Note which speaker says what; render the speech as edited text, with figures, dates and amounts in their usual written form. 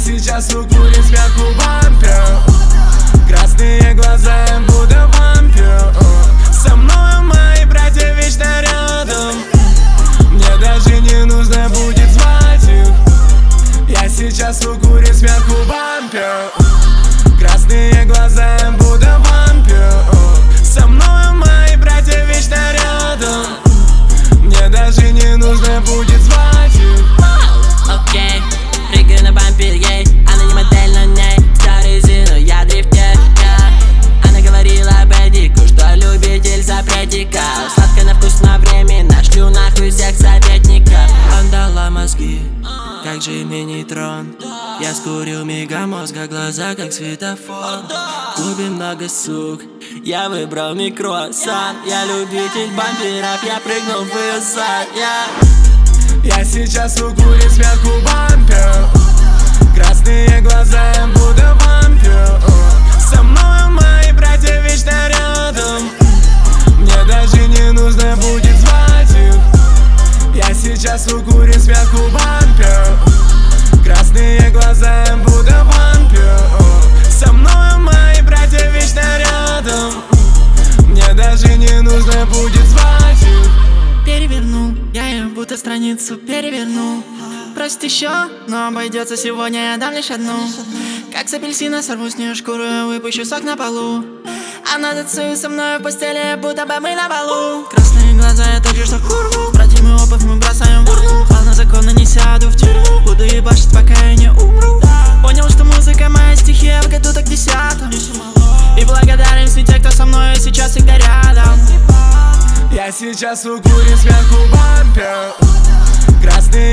Speaker 1: сейчас в укуре сверху бампер. Красные глаза, будто вампир. Со мной мои братья вечно рядом. Мне даже не нужно будет звать их. Я сейчас в укуре сверху бампер. Красные глаза, будто вампир. Со мной мои братья вечно рядом. Мне даже не нужно будет звать их.
Speaker 2: Окей, прыгаю на бампер, ей. Она не модель, на ней вся резина, я дрифтер, Она говорила Бэдику, что любитель запретика. Сладко на вкус, на время, нашлю нахуй всех советников. Он дала мозги, как Джимми Нейтрон. Я скурил мегамозга, глаза как светофор. В клубе много сук, я выбрал микросан. Я любитель бамперов, я прыгнул в ее зад.
Speaker 1: Я сейчас в укуре сверху бампер. Красные глаза, будто вампир. Со мной мои братья вечно рядом. Мне даже не нужно будет звать их. Я сейчас в укуре сверху бампер. Красные глаза, будто вампир. Со мной мои братья вечно рядом. Мне даже не нужно будет звать их.
Speaker 3: Перевернул, я ее будто страницу перевернул. Просит еще, но обойдется сегодня, я дам лишь одну. Как с апельсина сорву с нее шкуру, я выпущу сок на полу. Она танцует со мной в постели, будто бы мы на балу. Красные глаза, я точно что курву. Братья мы обувь, мы бросаем в урну. Ладно, законно не сяду в тюрьму. Буду ебашить, пока я не умру. Понял, что музыка моя стихия в году так 10-м. И благодарен всем те, кто со мной сейчас всегда рядом.
Speaker 1: Я сейчас в укуре сверху бампер. Красные